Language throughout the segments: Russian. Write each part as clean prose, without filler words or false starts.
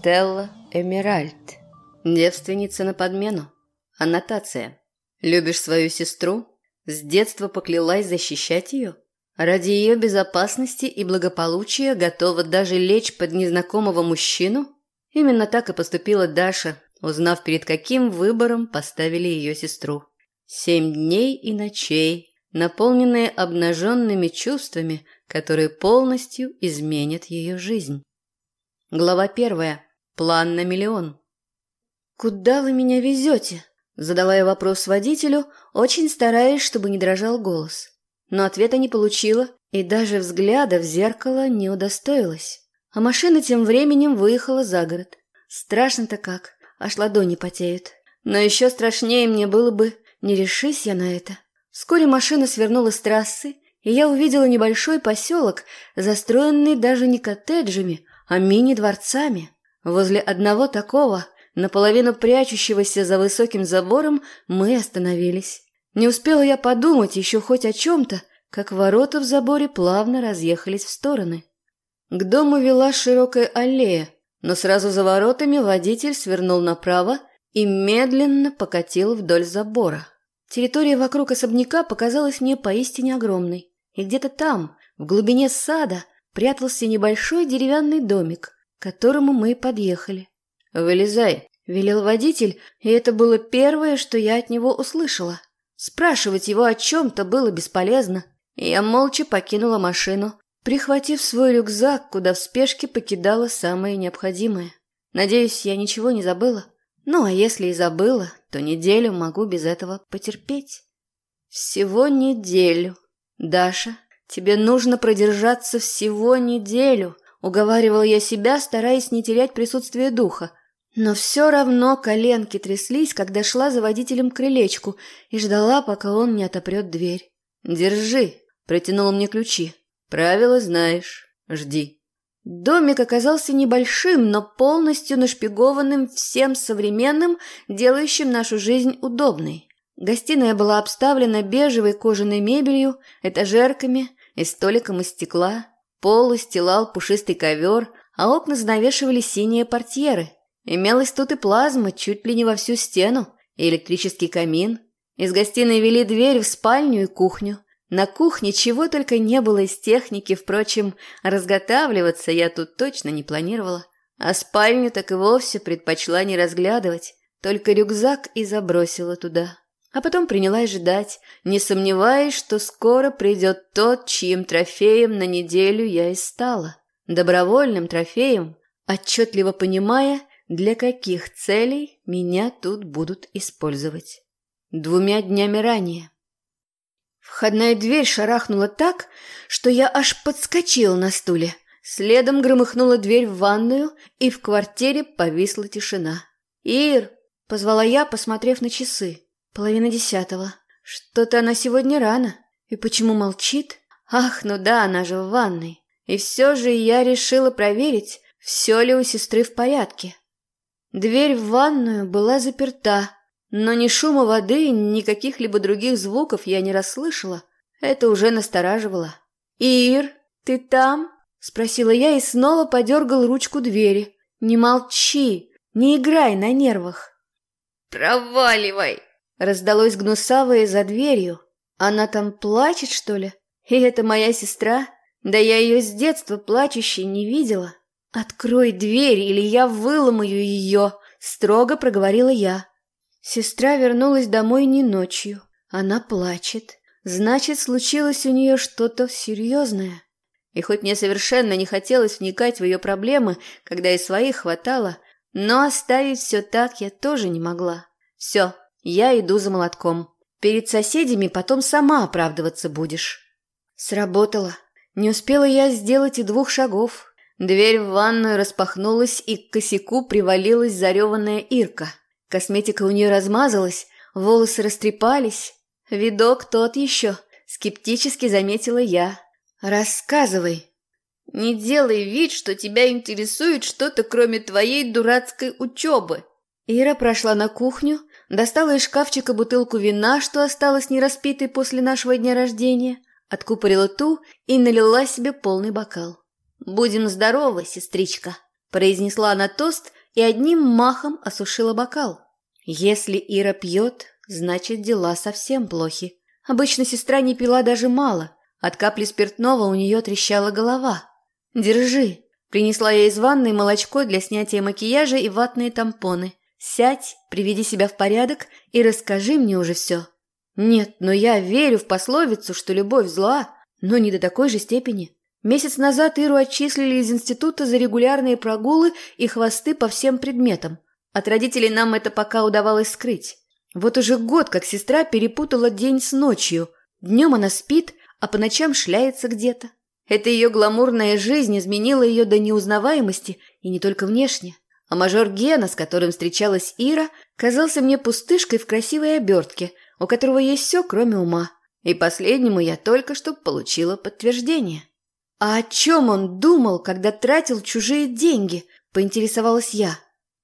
Стелла Эмеральд. Девственница на подмену. Аннотация. Любишь свою сестру? С детства поклялась защищать ее? Ради ее безопасности и благополучия готова даже лечь под незнакомого мужчину? Именно так и поступила Даша, узнав, перед каким выбором поставили ее сестру. 7 дней и ночей, наполненные обнаженными чувствами, которые полностью изменят ее жизнь. Глава 1. План на миллион. «Куда вы меня везете?» – задала я вопрос водителю, очень стараясь, чтобы не дрожал голос. Но ответа не получила и даже взгляда в зеркало не удостоилась. А машина тем временем выехала за город. Страшно-то как, аж ладони потеют. Но еще страшнее мне было бы, не решись я на это. Вскоре машина свернула с трассы, и я увидела небольшой поселок, застроенный даже не коттеджами, а мини-дворцами. Возле одного такого, наполовину прячущегося за высоким забором, мы остановились. Не успела я подумать еще хоть о чем-то, как ворота в заборе плавно разъехались в стороны. К дому вела широкая аллея, но сразу за воротами водитель свернул направо и медленно покатил вдоль забора. Территория вокруг особняка показалась мне поистине огромной, и где-то там, в глубине сада, прятался небольшой деревянный домик, к которому мы подъехали. «Вылезай», — велел водитель, и это было первое, что я от него услышала. Спрашивать его о чем-то было бесполезно, и я молча покинула машину, прихватив свой рюкзак, куда в спешке покидала самое необходимое. Надеюсь, я ничего не забыла. Ну, а если и забыла, то неделю могу без этого потерпеть. Всего неделю. Даша, тебе нужно продержаться всего неделю, уговаривала я себя, стараясь не терять присутствие духа. Но все равно коленки тряслись, когда шла за водителем к крылечку и ждала, пока он не отопрет дверь. «Держи», — протянул мне ключи. «Правила знаешь. Жди». Домик оказался небольшим, но полностью нашпигованным всем современным, делающим нашу жизнь удобной. Гостиная была обставлена бежевой кожаной мебелью, этажерками и столиком из стекла. Пол устилал пушистый ковер, а окна занавешивали синие портьеры. Имелась тут и плазма чуть ли не во всю стену, и электрический камин. Из гостиной вели дверь в спальню и кухню. На кухне чего только не было из техники, впрочем, разготавливаться я тут точно не планировала. А спальню так и вовсе предпочла не разглядывать, только рюкзак и забросила туда. А потом принялась ждать, не сомневаясь, что скоро придет тот, чьим трофеем на неделю я и стала. Добровольным трофеем, отчетливо понимая, для каких целей меня тут будут использовать. 2 днями ранее. Входная дверь шарахнула так, что я аж подскочила на стуле. Следом громыхнула дверь в ванную, и в квартире повисла тишина. «Ир!» – позвала я, посмотрев на часы. 9:30. Что-то она сегодня рано. И почему молчит? Ах, ну да, она же в ванной. И все же я решила проверить, все ли у сестры в порядке. Дверь в ванную была заперта, но ни шума воды, ни каких-либо других звуков я не расслышала. Это уже настораживало. «Ир, ты там?» – спросила я и снова подергала ручку двери. «Не молчи, не играй на нервах». «Проваливай!» – раздалось гнусавое за дверью. «Она там плачет, что ли? И это моя сестра? Да я ее с детства плачущей не видела». «Открой дверь, или я выломаю ее!» – строго проговорила я. Сестра вернулась домой не ночью. Она плачет. Значит, случилось у нее что-то серьезное. И хоть мне совершенно не хотелось вникать в ее проблемы, когда и своих хватало, но оставить все так я тоже не могла. Все, я иду за молотком. Перед соседями потом сама оправдываться будешь. Сработало. Не успела я сделать и 2 шагов. Дверь в ванную распахнулась, и к косяку привалилась зареванная Ирка. Косметика у нее размазалась, волосы растрепались. Видок тот еще, скептически заметила я. «Рассказывай». «Не делай вид, что тебя интересует что-то, кроме твоей дурацкой учебы». Ира прошла на кухню, достала из шкафчика бутылку вина, что осталось нераспитой после нашего дня рождения, откупорила ту и налила себе полный бокал. «Будем здоровы, сестричка». произнесла она тост и одним махом осушила бокал. Если Ира пьет, значит, дела совсем плохи. Обычно сестра не пила даже мало. От капли спиртного у нее трещала голова. «Держи». Принесла я из ванной молочко для снятия макияжа и ватные тампоны. «Сядь, приведи себя в порядок и расскажи мне уже все». «Нет, но я верю в пословицу, что любовь зла, но не до такой же степени». Месяц назад Иру отчислили из института за регулярные прогулы и хвосты по всем предметам. От родителей нам это пока удавалось скрыть. Вот уже год, как сестра перепутала день с ночью. Днем она спит, а по ночам шляется где-то. Эта ее гламурная жизнь изменила ее до неузнаваемости, и не только внешне. А мажор Гена, с которым встречалась Ира, казался мне пустышкой в красивой обертке, у которого есть все, кроме ума. И последнему я только что получила подтверждение. «А о чем он думал, когда тратил чужие деньги?» – поинтересовалась я.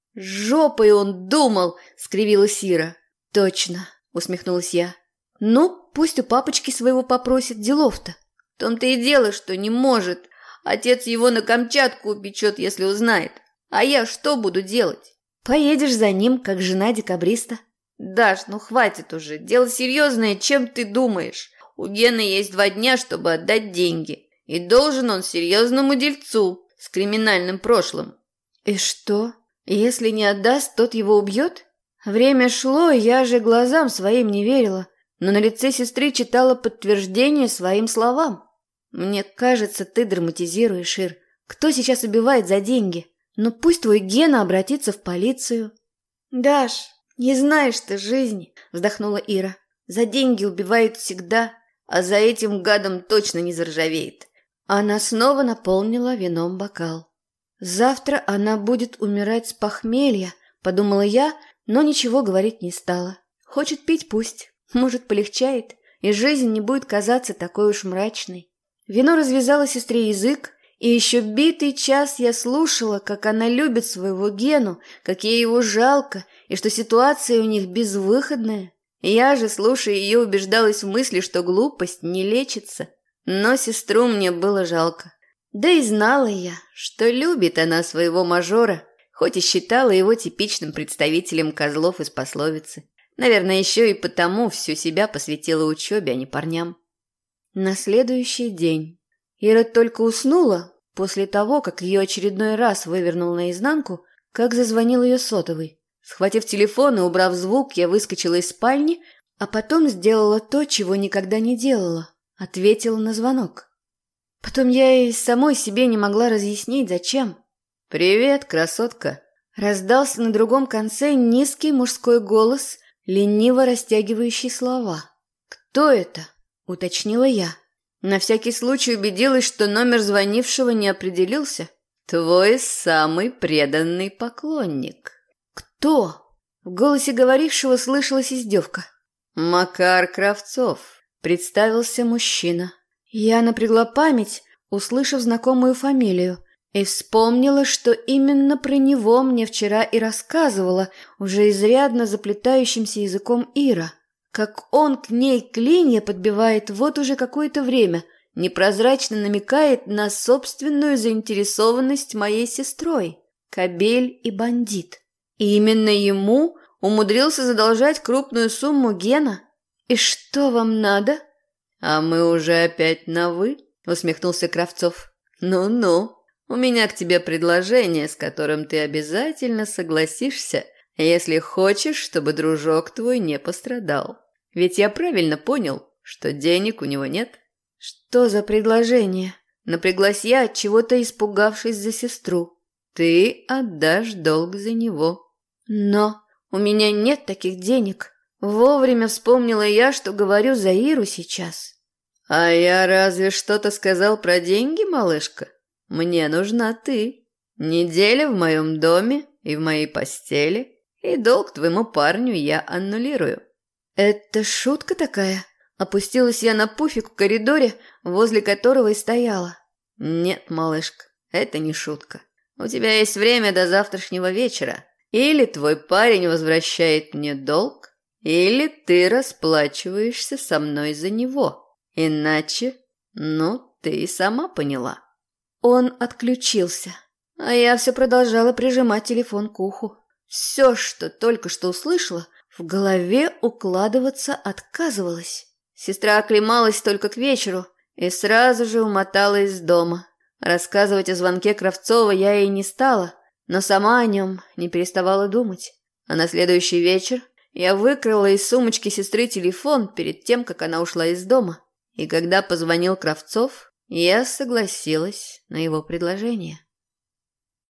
«Жопой он думал!» – скривилась Ира. «Точно!» – усмехнулась я. «Ну, пусть у папочки своего попросит, делов-то. В том-то и дело, что не может. Отец его на Камчатку упечет, если узнает. А я что буду делать?» «Поедешь за ним, как жена декабриста». «Даш, ну хватит уже. Дело серьезное, чем ты думаешь? У Гены есть 2 дня, чтобы отдать деньги. И должен он серьезному дельцу с криминальным прошлым». «И что? Если не отдаст, тот его убьет?» Время шло, я же глазам своим не верила, но на лице сестры читала подтверждение своим словам. «Мне кажется, ты драматизируешь, Ир. Кто сейчас убивает за деньги? Ну пусть твой Гена обратится в полицию». «Даш, не знаешь ты жизни», – вздохнула Ира. «За деньги убивают всегда, а за этим гадом точно не заржавеет». Она снова наполнила вином бокал. «Завтра она будет умирать с похмелья», – подумала я, но ничего говорить не стала. Хочет пить – пусть. Может, полегчает, и жизнь не будет казаться такой уж мрачной. Вино развязало сестре язык, и еще битый час я слушала, как она любит своего Гену, как ей его жалко, и что ситуация у них безвыходная. Я же, слушая ее, убеждалась в мысли, что глупость не лечится. Но сестру мне было жалко. Да и знала я, что любит она своего мажора, хоть и считала его типичным представителем козлов из пословицы. Наверное, еще и потому всю себя посвятила учебе, а не парням. На следующий день Ира только уснула после того, как ее очередной раз вывернул наизнанку, как зазвонил ее сотовый. Схватив телефон и убрав звук, я выскочила из спальни, а потом сделала то, чего никогда не делала. Ответила на звонок. Потом я и самой себе не могла разъяснить, зачем. «Привет, красотка!» Раздался на другом конце низкий мужской голос, лениво растягивающий слова. «Кто это?» – уточнила я. На всякий случай убедилась, что номер звонившего не определился. «Твой самый преданный поклонник». «Кто?» В голосе говорившего слышалась издевка. «Макар Кравцов», – представился мужчина. Я напрягла память, услышав знакомую фамилию, и вспомнила, что именно про него мне вчера и рассказывала, уже изрядно заплетающимся языком Ира. Как он к ней клинья подбивает вот уже какое-то время, непрозрачно намекает на собственную заинтересованность моей сестрой. Кобель и бандит. И именно ему умудрился задолжать крупную сумму Гена. «И что вам надо?» «А мы уже опять на «вы», — усмехнулся Кравцов. «Ну-ну, у меня к тебе предложение, с которым ты обязательно согласишься, если хочешь, чтобы дружок твой не пострадал. Ведь я правильно понял, что денег у него нет?» «Что за предложение?» Напряглась я, от чего-то испугавшись за сестру. «Ты отдашь долг за него». «Но у меня нет таких денег». Вовремя вспомнила я, что говорю за Иру сейчас. «А я разве что-то сказал про деньги, малышка? Мне нужна ты. Неделя в моем доме и в моей постели, и долг твоему парню я аннулирую». «Это шутка такая?» Опустилась я на пуфик в коридоре, возле которого и стояла. «Нет, малышка, это не шутка. У тебя есть время до завтрашнего вечера. Или твой парень возвращает мне долг, или ты расплачиваешься со мной за него. Иначе, ну, ты и сама поняла». Он отключился. А я все продолжала прижимать телефон к уху. Все, что только что услышала, в голове укладываться отказывалось. Сестра оклемалась только к вечеру и сразу же умотала из дома. Рассказывать о звонке Кравцова я ей не стала, но сама о нем не переставала думать. А на следующий вечер я выкрала из сумочки сестры телефон перед тем, как она ушла из дома. И когда позвонил Кравцов, я согласилась на его предложение.